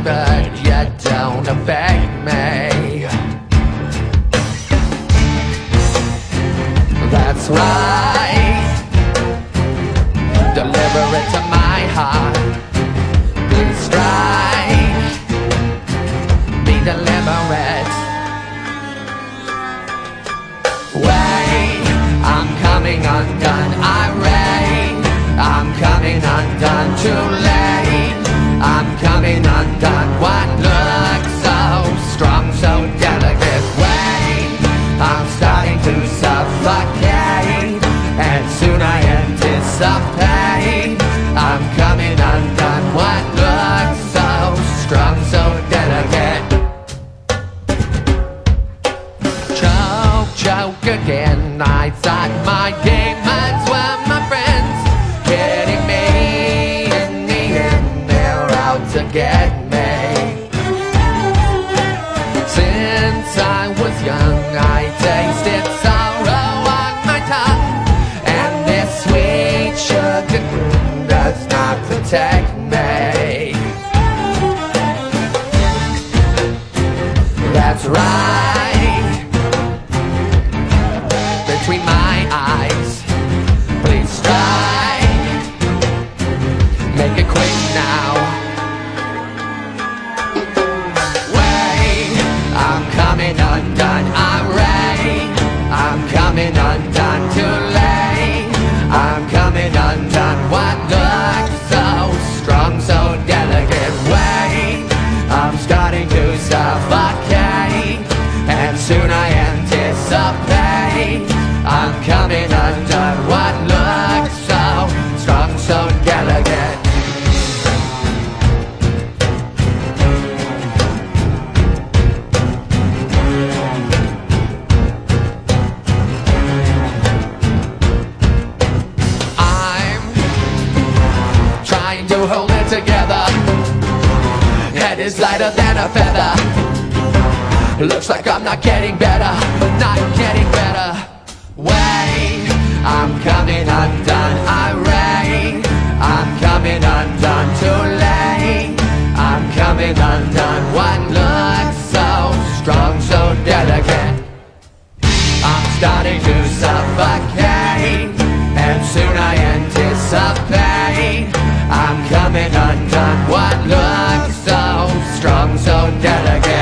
but you don't affect me. That's right. Deliver it to my heart. Please strike me deliberate. Wait, I'm coming undone, irate. I'm coming undone, too late. I'm coming undone, what looks so strong, so delicate. Wait, I'm starting to suffocate, and soon I anticipate. I'm coming undone, what looks so strong, so delicate. Choke again, I thought my demons were my friends, kidding me. In the end, they're out to get me. Since I was young, I tasted sorrow on my tongue, and this sweet sugar cream does not protect me. That's right. Between my eyes, please strike. Make it quick now. Wait, I'm coming undone, irate. I'm coming undone, too late. I'm coming undone, what looks so strong, so delicate. Wait, I'm starting to suffocate, and soon I anticipate. I'm coming undone, what looks so strong, so delicate. I'm trying to hold it together. Head is lighter than a feather. Looks like I'm not getting better, not getting better. Wait, I'm coming undone, irate. I'm coming undone, too late. I'm coming undone, what looks so strong, so delicate. I'm starting to suffocate, and soon I anticipate. I'm coming undone, what looks so strong, so delicate.